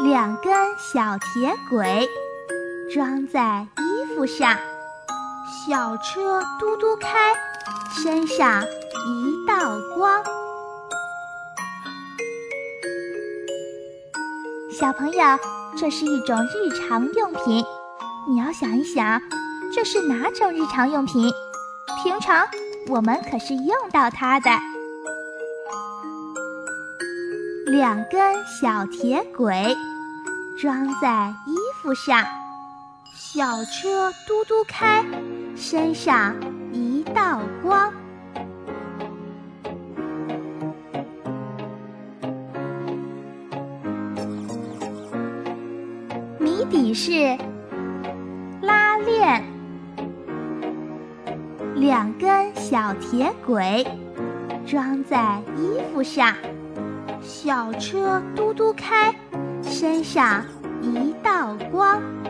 两根小铁轨装在衣服上，小车嘟嘟开，身上一道光。小朋友，这是一种日常用品，你要想一想，这是哪种日常用品？平常我们可是用到它的。两根小铁轨装在衣服上，小车嘟嘟开，身上一道光。谜底是拉链。两根小铁轨装在衣服上，小车嘟嘟开，身上一道光。